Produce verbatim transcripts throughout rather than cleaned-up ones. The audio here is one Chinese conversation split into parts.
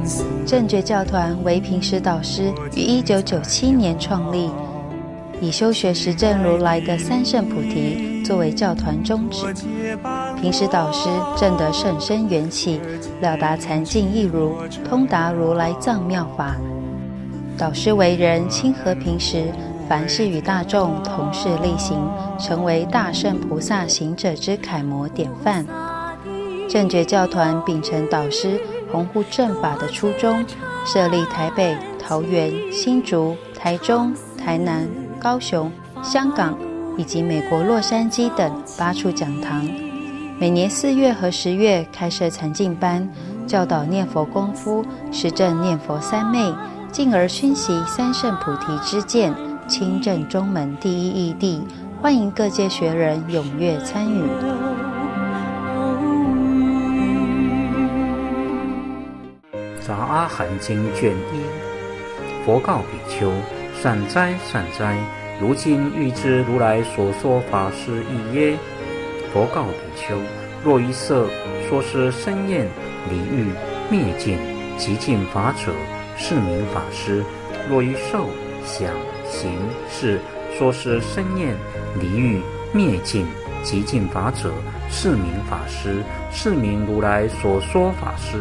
正觉教团为平时导师于一九九七年创立，以修学实证如来的三圣菩提作为教团宗旨。平时导师证得甚深缘起，了达禅境义如，通达如来藏妙法。导师为人亲和平时，凡事与大众同事力行，成为大圣菩萨行者之楷模典范。正觉教团秉承导师弘护正法的初衷，设立台北、桃园、新竹、台中、台南、高雄、香港以及美国洛杉矶等八处讲堂。每年四月和十月开设禅境班，教导念佛功夫，实证念佛三昧，进而熏习三圣菩提之见，亲证中门第一义谛。欢迎各界学人踊跃参与。 杂阿含经卷一，佛告比丘：善哉善哉，如今欲知如来所说法是义耶？佛告比丘：若于色说是生厌离欲灭尽极尽法者，是名法师；若于受想行识说是生厌离欲灭尽极尽法者，是名法师，是名如来所说法师。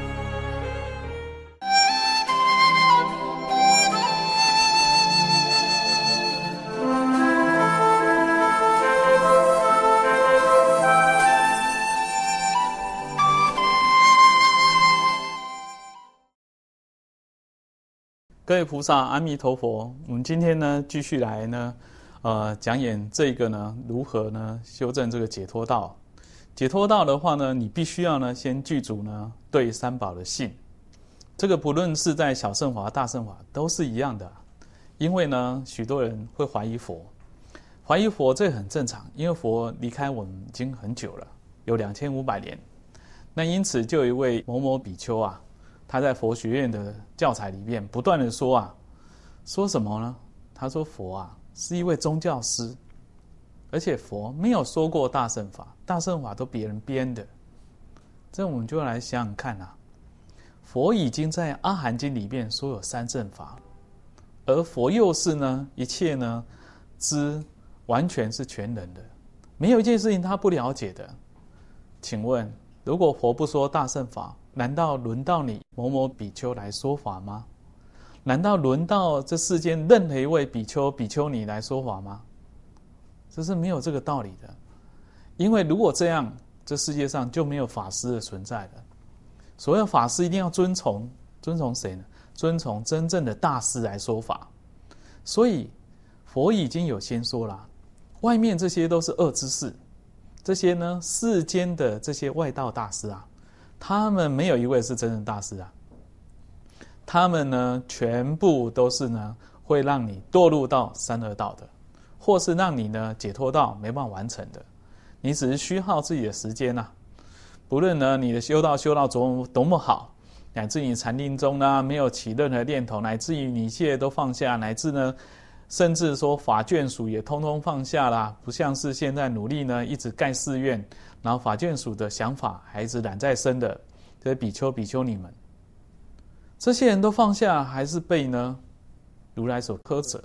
各位菩萨，阿弥陀佛。我们今天呢，继续来呢，呃，讲演这个呢，如何呢修正这个解脱道。解脱道的话呢，你必须要呢，先具足呢对三宝的信。这个不论是在小乘法、大乘法都是一样的。因为呢，许多人会怀疑佛，怀疑佛这很正常，因为佛离开我们已经很久了，有两千五百年。那因此就有一位某某比丘啊。他在佛学院的教材里面不断的说啊，说什么呢？他说佛啊是一位宗教师，而且佛没有说过大乘法，大乘法都别人编的。这我们就来想想看啊，佛已经在阿含经里面说有三乘法，而佛又是呢一切呢知完全是全能的，没有一件事情他不了解的。请问，如果佛不说大乘法，难道轮到你某某比丘来说法吗？难道轮到这世间任何一位比丘、比丘尼来说法吗？这是没有这个道理的。因为如果这样，这世界上就没有法师的存在了。所有法师一定要遵从，遵从谁呢？遵从真正的大师来说法。所以佛已经有先说了，外面这些都是恶知识，这些呢世间的这些外道大师啊，他们没有一位是真正大师啊，他们呢全部都是呢会让你堕入到三恶道的，或是让你呢解脱道没办法完成的。你只是虚耗自己的时间啊，不论呢你的修道修到多多么好，乃至你禅定中呢没有起任何念头，乃至于你一切都放下，乃至呢甚至说法眷属也通通放下啦，不像是现在努力呢一直盖寺院，然后法眷属的想法还一直染在身的这些比丘比丘尼们，这些人都放下，还是被呢如来所苛责。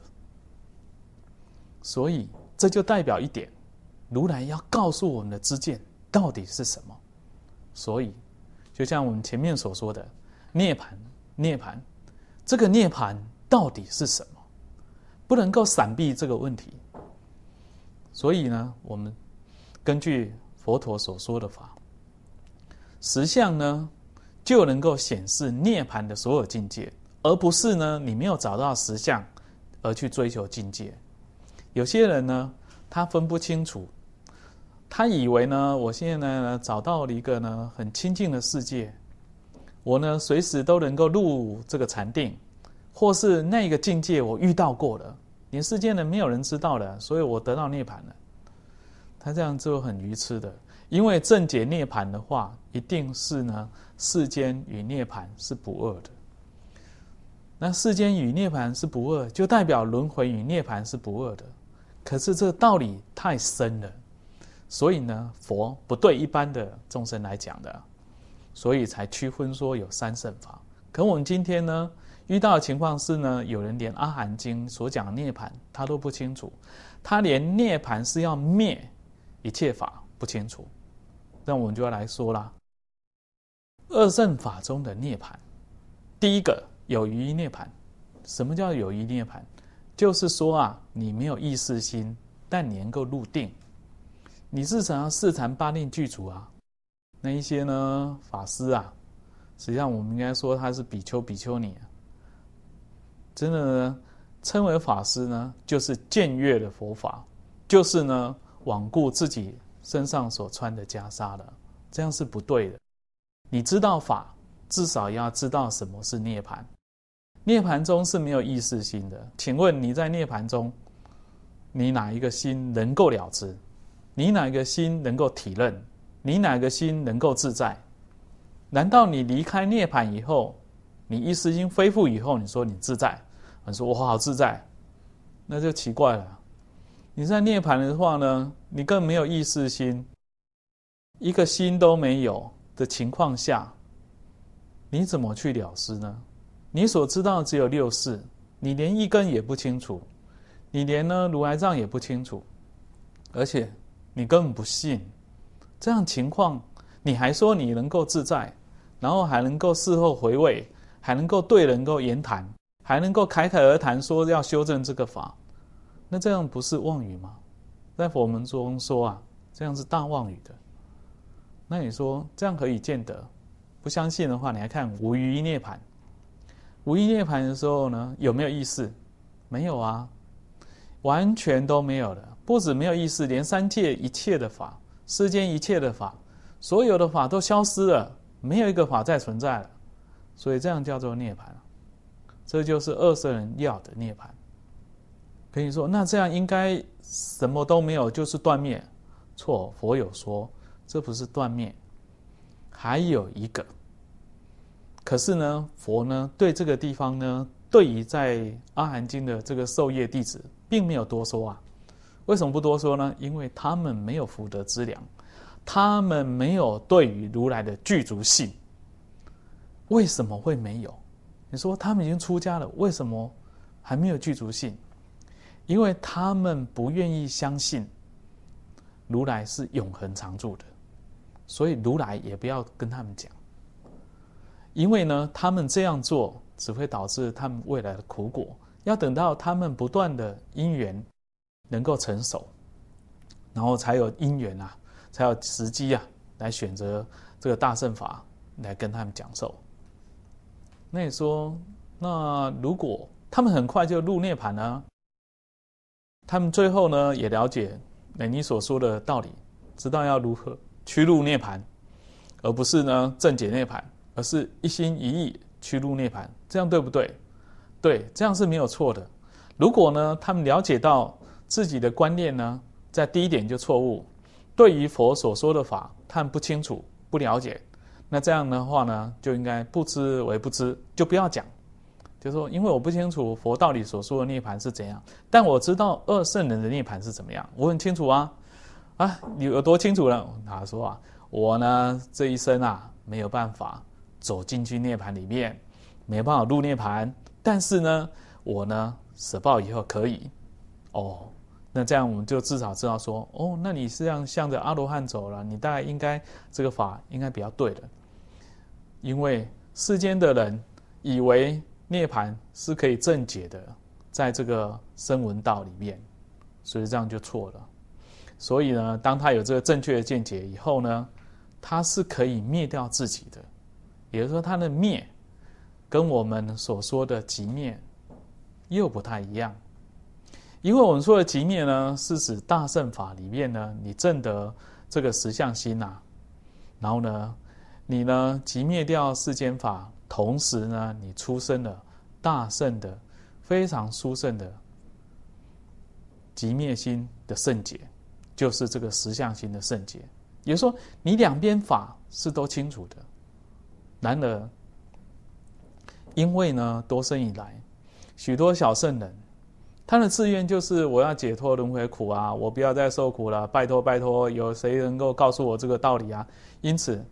所以这就代表一点，如来要告诉我们的知见到底是什么。所以就像我们前面所说的涅槃，涅槃这个涅槃到底是什么，不能够闪避这个问题。所以呢，我们根据佛陀所说的法，实相呢就能够显示涅槃的所有境界，而不是呢你没有找到实相而去追求境界。有些人呢他分不清楚，他以为呢我现在呢找到了一个呢很清净的世界，我呢随时都能够入这个禅定，或是那个境界我遇到过了，连世间人没有人知道了，所以我得到涅槃了。他这样就很愚痴的，因为正解涅槃的话，一定是呢世间与涅槃是不二的。那世间与涅槃是不二，就代表轮回与涅槃是不二的。可是这个道理太深了，所以呢佛不对一般的众生来讲的，所以才区分说有三乘法。 可我们今天呢，遇到的情况是呢，有人连阿含经所讲的涅槃他都不清楚，他连涅槃是要灭一切法不清楚。那我们就要来说啦，二乘法中的涅槃，第一个有余涅槃。什么叫有余涅槃？就是说啊，你没有意识心，但你能够入定，你是想要四禅八令具足啊。那一些呢法师啊，实际上我们应该说他是比丘比丘尼、啊，真的呢称为法师呢，就是僭越的佛法，就是呢罔顾自己身上所穿的袈裟了，这样是不对的。你知道法，至少要知道什么是涅槃。涅槃中是没有意识心的，请问你在涅槃中，你哪一个心能够了知？你哪一个心能够体认？你哪个心能够自在？难道你离开涅槃以后，你意识心恢复以后，你说你自在，你说我好自在，那就奇怪了。你在涅槃的话呢，你更没有意识心，一个心都没有的情况下，你怎么去了知呢？你所知道只有六事，你连一根也不清楚，你连呢如来藏也不清楚，而且你根本不信。这样情况，你还说你能够自在，然后还能够事后回味，还能够对人够言谈，还能够侃侃而谈说要修正这个法，那这样不是妄语吗？在佛门中说啊，这样是大妄语的。那你说这样可以见得？不相信的话，你来看无余涅槃。无余涅槃的时候呢，有没有意识？没有啊，完全都没有了。不止没有意识，连三界一切的法，世间一切的法，所有的法都消失了，没有一个法再存在了。所以这样叫做涅槃，这就是二乘人要的涅槃。可以说，那这样应该什么都没有，就是断灭。错，佛有说，这不是断灭，还有一个。可是呢，佛呢对这个地方呢，对于在阿含经的这个授业弟子，并没有多说啊。为什么不多说呢？因为他们没有福德资粮，他们没有对于如来的具足信。为什么会没有？你说他们已经出家了，为什么还没有具足信？因为他们不愿意相信如来是永恒常住的，所以如来也不要跟他们讲。因为呢，他们这样做只会导致他们未来的苦果，要等到他们不断的因缘能够成熟，然后才有因缘啊，才有时机啊，来选择这个大乘法来跟他们讲授。那你说，那如果他们很快就入涅槃呢？他们最后呢也了解你所说的道理，知道要如何趋入涅槃，而不是呢正解涅槃，而是一心一意趋入涅槃，这样对不对？对，这样是没有错的。如果呢他们了解到自己的观念呢在第一点就错误，对于佛所说的法他们不清楚不了解，那这样的话呢就应该不知为不知，就不要讲，就说因为我不清楚佛道理所说的涅槃是怎样，但我知道二乘人的涅槃是怎么样，我很清楚啊。啊，你有多清楚呢？他说啊，我呢这一生啊没有办法走进去涅槃里面，没有办法入涅槃，但是呢我呢舍报以后可以。哦，那这样我们就至少知道说，哦，那你是这样向着阿罗汉走了，你大概应该这个法应该比较对的。因为世间的人以为涅槃是可以正解的，在这个声闻道里面，所以这样就错了。所以呢，当他有这个正确的见解以后呢，他是可以灭掉自己的，也就是说他的灭跟我们所说的寂灭又不太一样。因为我们说的寂灭呢，是指大乘法里面呢，你证得这个实相心啊，然后呢你呢寂灭掉世间法，同时呢你出生了大乘的非常殊胜的寂灭心的圣解，就是这个实相心的圣解。也就是说你两边法是都清楚的，然而因为呢多生以来许多小圣人，他的志愿就是我要解脱轮回苦啊，我不要再受苦了，拜托拜托，有谁能够告诉我这个道理啊？因此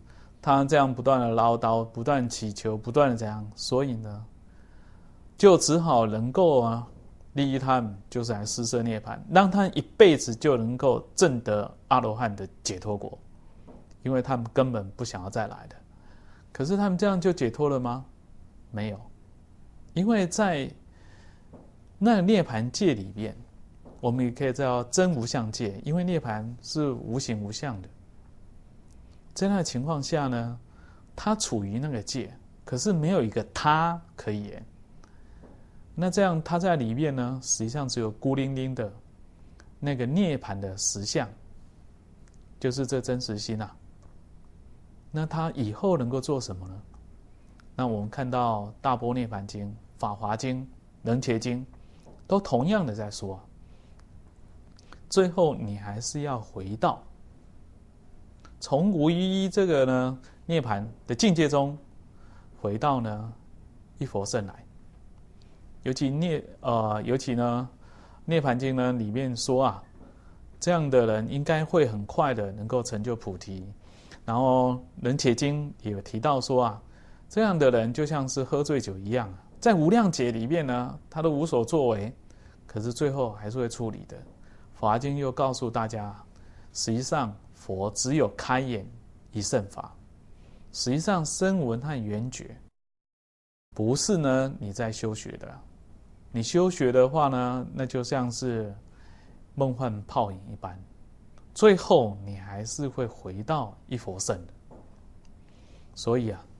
他这样不断的唠叨，不断祈求，不断的怎样，所以呢，就只好能够啊利益他们，就是来施设涅槃，让他一辈子就能够证得阿罗汉的解脱果，因为他们根本不想要再来的。可是他们这样就解脱了吗？没有，因为在那个涅槃界里面，我们也可以叫真无相界，因为涅槃是无形无相的。在那个情况下呢，他处于那个界，可是没有一个他可以言。那这样他在里面呢，实际上只有孤零零的那个涅槃的实相，就是这真实心啊。那他以后能够做什么呢？那我们看到《大般涅槃经》《法华经》《楞伽经》都同样的在说，最后你还是要回到从无一一这个呢涅槃的境界中，回到呢一佛圣来。尤其涅呃，尤其呢，《涅槃经》呢里面说啊，这样的人应该会很快的能够成就菩提。然后《楞伽经》也有提到说啊，这样的人就像是喝醉酒一样，在无量劫里面呢，他都无所作为，可是最后还是会处理的。《法华经》又告诉大家，实际上佛只有开眼一乘法，实际上声闻和缘觉不是呢你在修学的。你修学的话呢，那就像是梦幻泡影一般，最后你还是会回到一佛圣的。所以啊，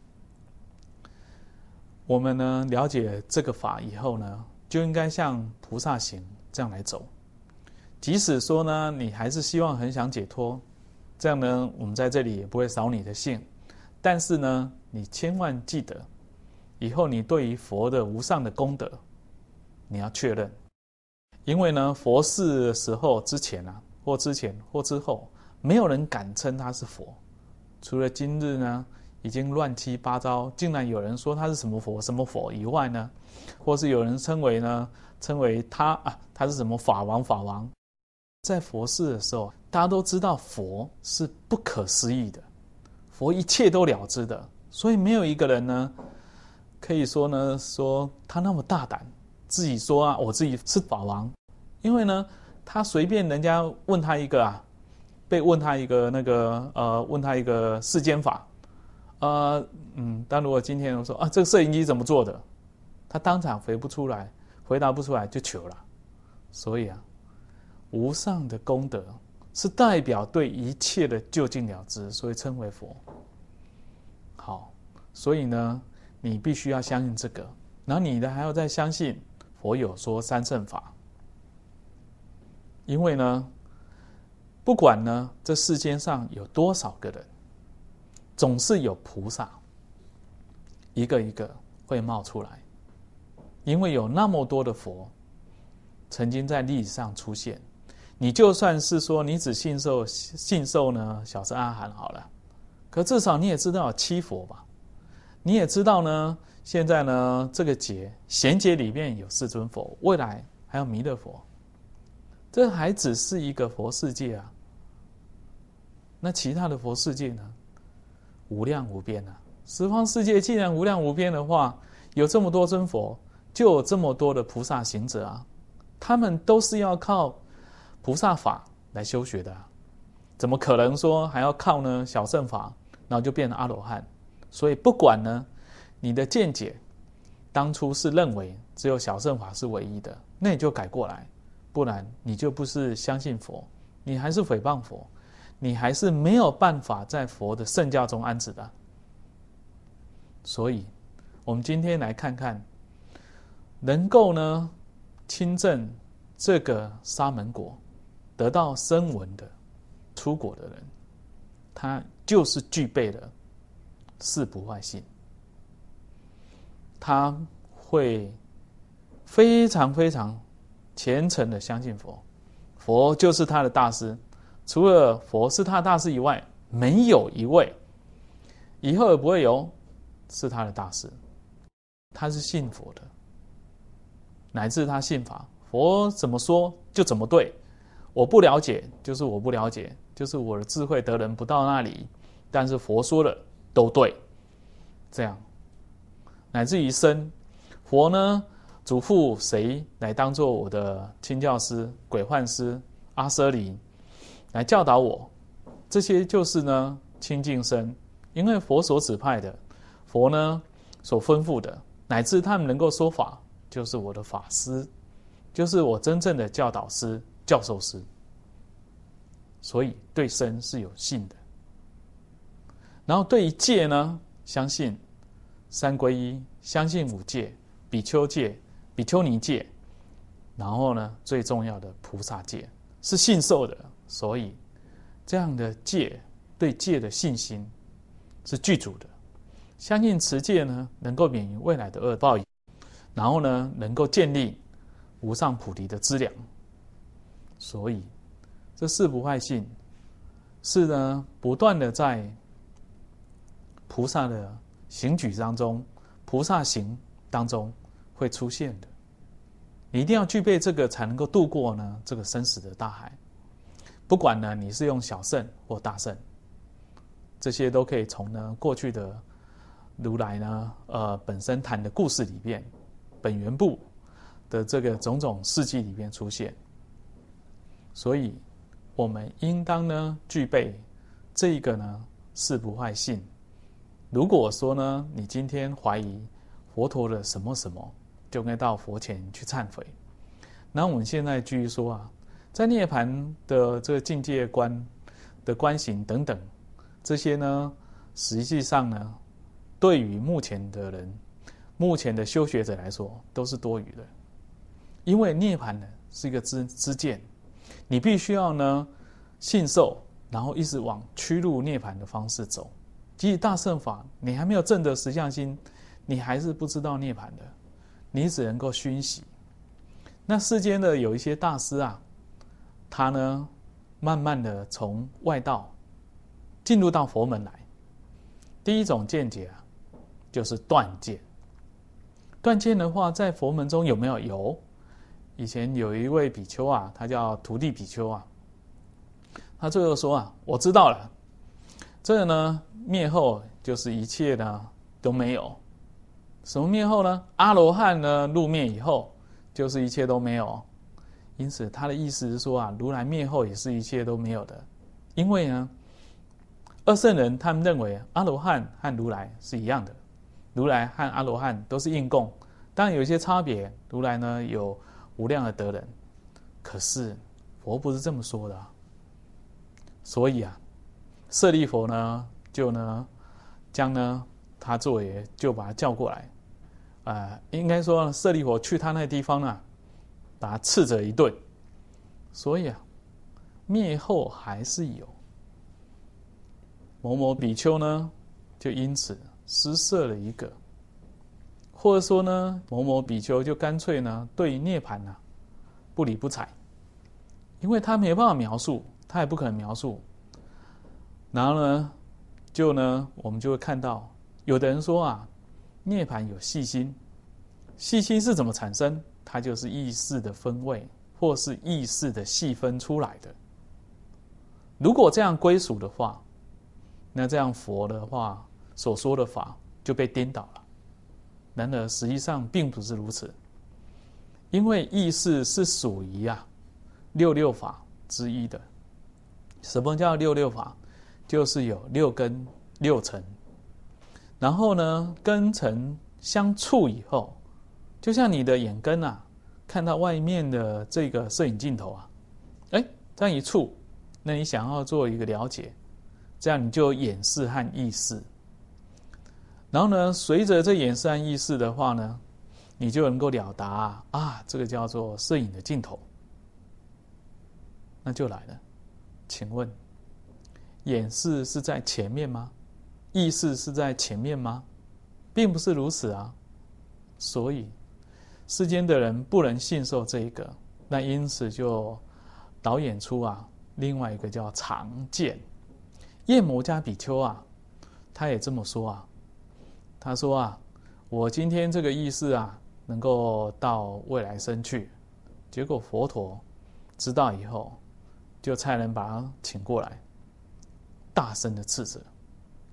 我们呢了解这个法以后呢，就应该像菩萨行这样来走。即使说呢，你还是希望很想解脱，这样呢，我们在这里也不会扫你的兴。但是呢，你千万记得，以后你对于佛的无上的功德，你要确认。因为呢，佛世的时候之前啊，或之前或之后，没有人敢称他是佛。除了今日呢，已经乱七八糟，竟然有人说他是什么佛什么佛以外呢，或是有人称为呢，称为他啊，他是什么法王法王。在佛世的时候，大家都知道佛是不可思议的，佛一切都了知的，所以没有一个人呢，可以说呢，说他那么大胆，自己说啊，我自己是法王。因为呢，他随便人家问他一个啊，被问他一个那个呃，问他一个世间法，呃嗯，但如果今天我说啊，这个摄影机怎么做的，他当场回不出来，回答不出来就糗了。所以啊，无上的功德是代表对一切的究竟了知，所以称为佛。好，所以呢，你必须要相信这个，然后你呢还要再相信佛有说三乘法。因为呢，不管呢这世间上有多少个人，总是有菩萨一个一个会冒出来。因为有那么多的佛曾经在历史上出现，你就算是说你只信受信受呢小乘阿含好了，可至少你也知道有七佛吧，你也知道呢，现在呢这个劫贤劫里面有四尊佛，未来还有弥勒佛，这还只是一个佛世界啊。那其他的佛世界呢，无量无边啊。十方世界既然无量无边的话，有这么多尊佛，就有这么多的菩萨行者啊，他们都是要靠菩萨法来修学的啊，怎么可能说还要靠呢小乘法，然后就变成阿罗汉？所以不管呢你的见解当初是认为只有小乘法是唯一的，那你就改过来，不然你就不是相信佛，你还是诽谤佛，你还是没有办法在佛的圣教中安止的。所以我们今天来看看，能够呢亲证这个沙门果，得到声闻的出果的人，他就是具备了四不坏性，他会非常非常虔诚的相信佛，佛就是他的大师，除了佛是他的大师以外，没有一位，以后也不会有是他的大师。他是信佛的，乃至他信法，佛怎么说就怎么对，我不了解就是我不了解，就是我的智慧得人不到那里，但是佛说了都对，这样，乃至于身，佛呢嘱咐谁来当做我的亲教师、鬼幻师、阿舍离，来教导我，这些就是呢清净身，因为佛所指派的，佛呢所吩咐的，乃至他们能够说法，就是我的法师，就是我真正的教导师、教授师，所以对身是有信的。然后对于戒呢，相信三皈依，相信五戒，比丘戒、比丘尼戒，然后呢，最重要的菩萨戒是信受的，所以这样的戒，对戒的信心是具足的。相信持戒呢，能够免于未来的恶报，然后呢，能够建立无上菩提的资粮。所以这四不坏性是呢，不断的在菩萨的行举当中，菩萨行当中会出现的。你一定要具备这个，才能够度过呢这个生死的大海。不管呢你是用小乘或大乘，这些都可以从呢过去的如来呢呃本身谈的故事里面，本源部的这个种种事迹里面出现。所以我们应当呢具备这一个呢四不坏性。如果说呢，你今天怀疑佛陀的什么什么，就应该到佛前去忏悔。那我们现在继续说啊，在涅槃的这个境界观的观行等等，这些呢，实际上呢，对于目前的人、目前的修学者来说，都是多余的。因为涅槃呢是一个知知见，你必须要呢信受，然后一直往趋入涅槃的方式走。即使大乘法，你还没有证得实相心，你还是不知道涅槃的，你只能够熏习。那世间的有一些大师啊，他呢，慢慢的从外道进入到佛门来。第一种见解啊，就是断见。断见的话，在佛门中有没有？有。以前有一位比丘啊，他叫徒弟比丘啊，他最后说啊，我知道了。这个呢，灭后就是一切呢都没有。什么灭后呢？阿罗汉呢入灭以后，就是一切都没有。因此，他的意思是说啊，如来灭后也是一切都没有的。因为呢，二圣人他们认为阿罗汉和如来是一样的，如来和阿罗汉都是应供，当然有一些差别。如来呢有无量的德人，可是佛不是这么说的啊。所以啊，舍利佛呢，就呢，将呢他作为就把他叫过来，呃，应该说舍利佛去他那地方呢，把他斥责一顿。所以啊，灭后还是有。某某比丘呢，就因此失色了一个，或者说呢，某某比丘就干脆呢，对涅槃呢、啊、不理不睬，因为他没办法描述，他也不可能描述。然后呢，就呢，我们就会看到，有的人说啊，涅槃有细心，细心是怎么产生？它就是意识的分位，或是意识的细分出来的。如果这样归属的话，那这样佛的话所说的法就被颠倒了。然而实际上并不是如此，因为意识是属于啊六六法之一的。什么叫六六法？就是有六根六尘，然后呢，根尘相触以后，就像你的眼根啊，看到外面的这个摄影镜头啊，哎，这样一触，那你想要做一个了解，这样你就有眼识和意识。然后呢，随着这眼识和意识的话呢，你就能够了达啊，啊这个叫做摄影的镜头。那就来了，请问，眼识是在前面吗？意识是在前面吗？并不是如此啊。所以世间的人不能信受这一个，那因此就导演出啊另外一个叫常见。夜摩迦比丘啊，他也这么说啊，他说啊，我今天这个意识啊，能够到未来生去，结果佛陀知道以后，就差人把他请过来，大声的斥责，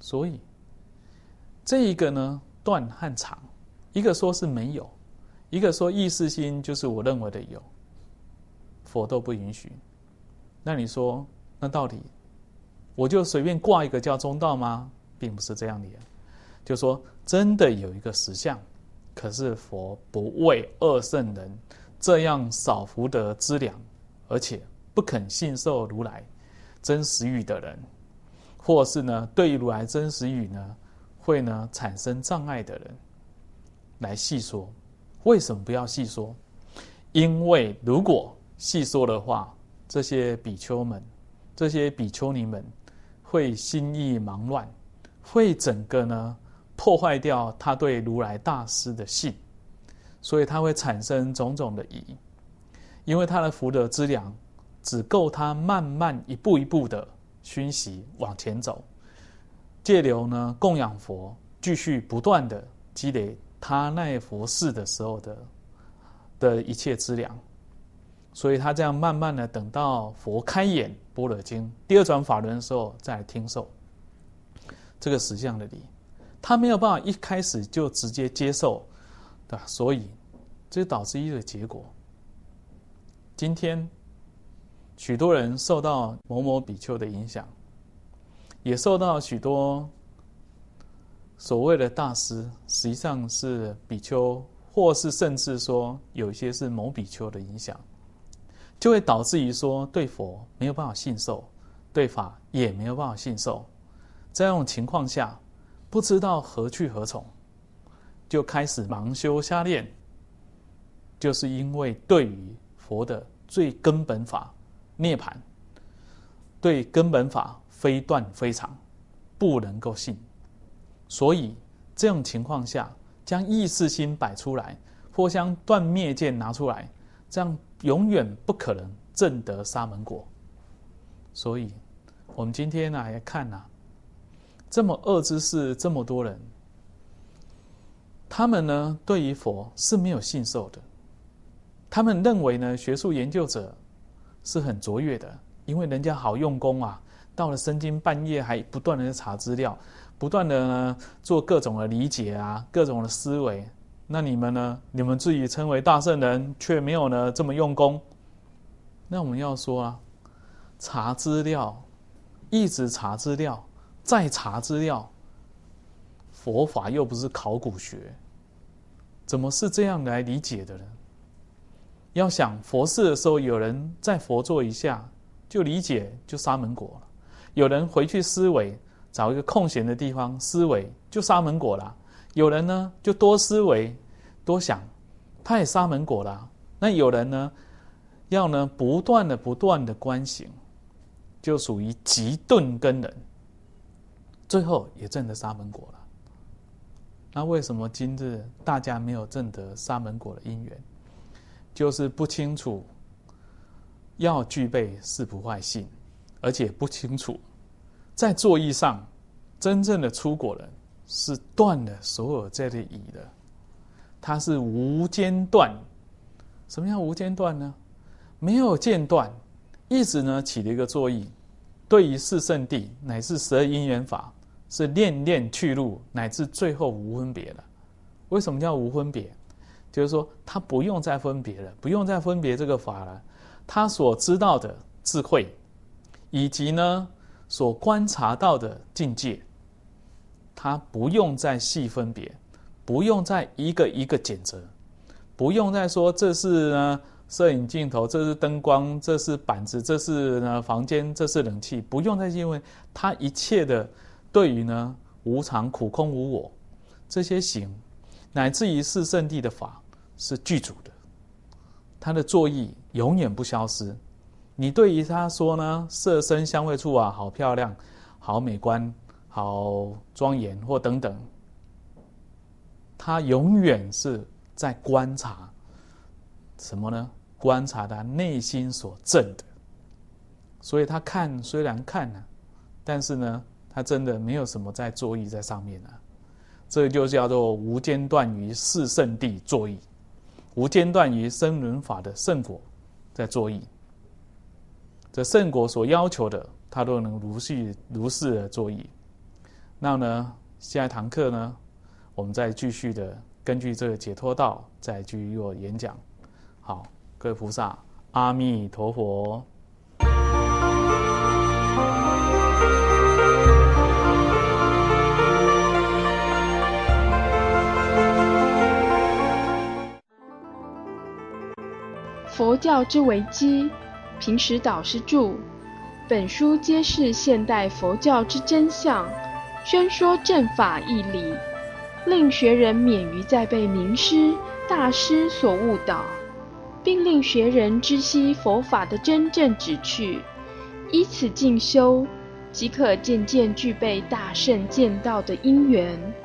所以这一个呢，断和常，一个说是没有，一个说意识心就是我认为的有，佛都不允许。那你说，那到底我就随便挂一个叫中道吗？并不是这样的。就说真的有一个实相，可是佛不为二圣人这样少福德资粮，而且不肯信受如来真实语的人，或是呢对于如来真实语呢会呢产生障碍的人来细说。为什么不要细说？因为如果细说的话，这些比丘们这些比丘尼们会心意忙乱，会整个呢破坏掉他对如来大师的信，所以他会产生种种的疑，因为他的福德资粮只够他慢慢一步一步的熏习往前走，借由呢供养佛，继续不断的积累他那佛事的时候的的一切资粮。所以他这样慢慢的等到佛开演般若经第二转法轮的时候再来听受这个实相的理，他没有办法一开始就直接接受，对吧？所以这就导致一个结果，今天许多人受到某某比丘的影响，也受到许多所谓的大师，实际上是比丘，或是甚至说有一些是某比丘的影响，就会导致于说对佛没有办法信受，对法也没有办法信受。在这种情况下，不知道何去何从，就开始盲修瞎练，就是因为对于佛的最根本法涅槃，对根本法非断非常，不能够信。所以这种情况下，将意识心摆出来，或将断灭见拿出来，这样永远不可能证得沙门果。所以我们今天来看啊，这么恶之事，这么多人，他们呢对于佛是没有信受的。他们认为呢学术研究者是很卓越的，因为人家好用功啊，到了深更半夜还不断的查资料，不断的呢做各种的理解啊，各种的思维。那你们呢？你们自己称为大圣人，却没有呢这么用功。那我们要说啊，查资料，一直查资料，再查资料，佛法又不是考古学，怎么是这样来理解的呢？要想佛事的时候，有人在佛座一下就理解，就沙门果了；有人回去思维，找一个空闲的地方思维，就沙门果了。有人呢就多思维多想，他也沙门果了。那有人呢要呢不断的不断的观行，就属于极顿根人，最后也证得沙门果了。那为什么今日大家没有证得沙门果的因缘？就是不清楚要具备四不坏性，而且不清楚在作意上真正的出果人是断了所有这类疑的，它是无间断。什么叫无间断呢？没有间断，一直呢起了一个作意，对于四圣谛乃至十二因缘法是念念去入，乃至最后无分别了。为什么叫无分别？就是说他不用再分别了，不用再分别这个法了。他所知道的智慧，以及呢所观察到的境界，他不用再细分别，不用再一个一个检测，不用再说这是呢摄影镜头，这是灯光，这是板子，这是呢房间，这是冷气，不用再因为他一切的对于呢无常、苦、空、无我这些行，乃至于四圣谛的法是具足的，他的作意永远不消失。你对于他说呢色声香味触啊好漂亮、好美观、好庄严或等等，他永远是在观察什么呢？观察他内心所证的。所以他看虽然看呢、啊，但是呢他真的没有什么在作意在上面啊。这就叫做无间断于四圣谛作意，无间断于声闻法的圣果在作意。这圣果所要求的，他都能如是如是的作意。 那呢，下一堂课呢，我们再继续的根据这个解脱道再继续做演讲。好，各位菩萨，阿弥陀佛。 佛教之危机，平时导师著。本书揭示现代佛教之真相，宣说正法义理，令学人免于再被名师、大师所误导，并令学人知悉佛法的真正旨趣，依此进修，即可渐渐具备大圣见道的因缘。